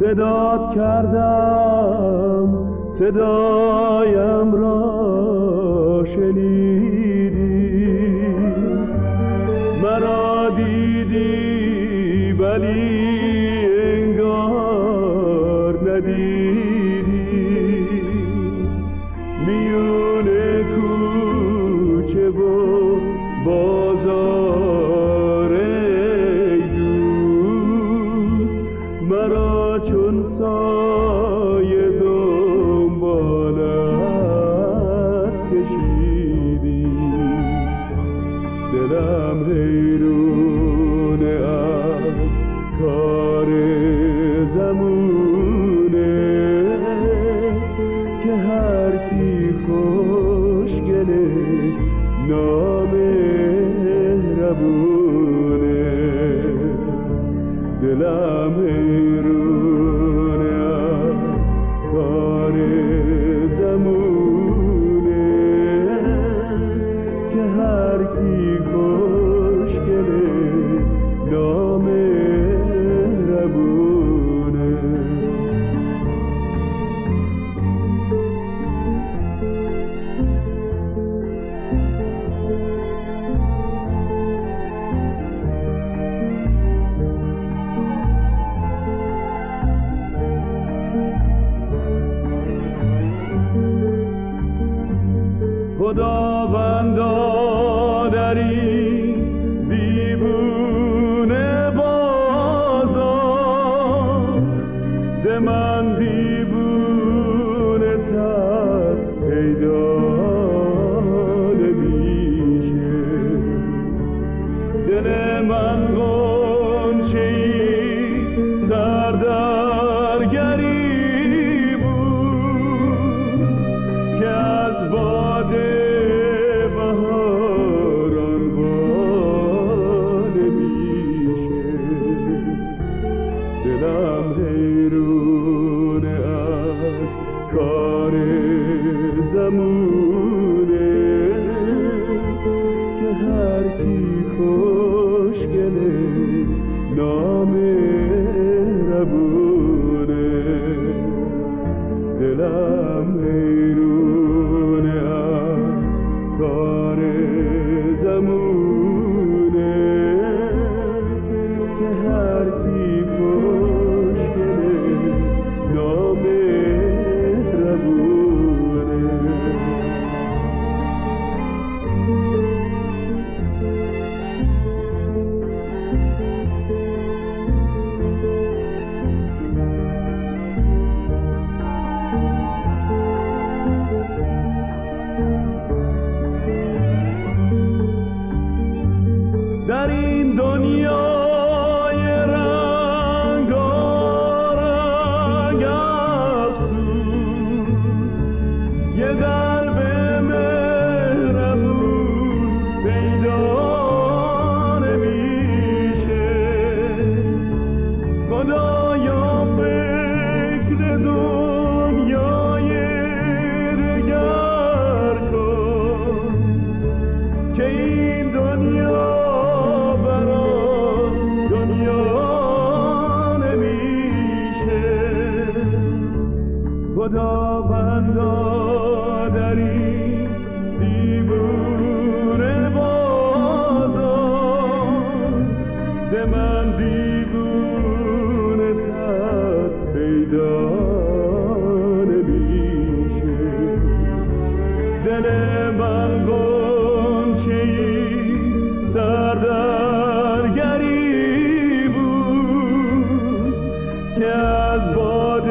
صدات کردم صدایم را شنیدی، مرا دیدی ولی انگار ندیدی، میون کوچه و بازار ای دوست، مرا چون سایه دنبالت کشیدی. دلم حیرونه از کار زمونه که هر کی خوشگله نامهربونه. دلم حیرونه از کار زمونه که هر کی خوشگله نامهربونه. خداوندا در این دیوونه بازار، ز من دیوونه تر پیدا نمیشه. دل من غنچه‌ای سر در گری بود که از باد بهاران وا نمیشه. دلم حیرونه از کار زمونه که هر کی خوشگله نامهربونه. دلم حیرونه از کار زمونه که هر کی خوشگله نامهربونه. در این دنیای رنگارنگ افسوس یه قلب مهربون پیدا نمیشه. خدایا فکر دنیای دگر کن که این دنیا خداوندا در این دیوونه بازار، ز من دیوونه تر پیدا نمیشه. دل من غنچه‌ای سر در گری بود که از باد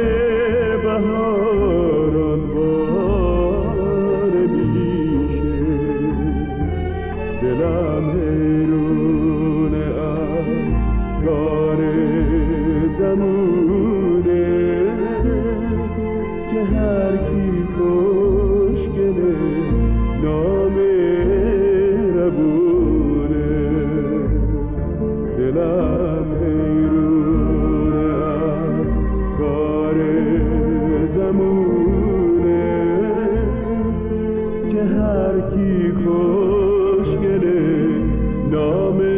بهاران بار میشه. دلم حیرونه از کار زمونه که هر کی خوشگله نامهربونه. دلم حیرونه از کار زمونه که هر کی خوشگله نامه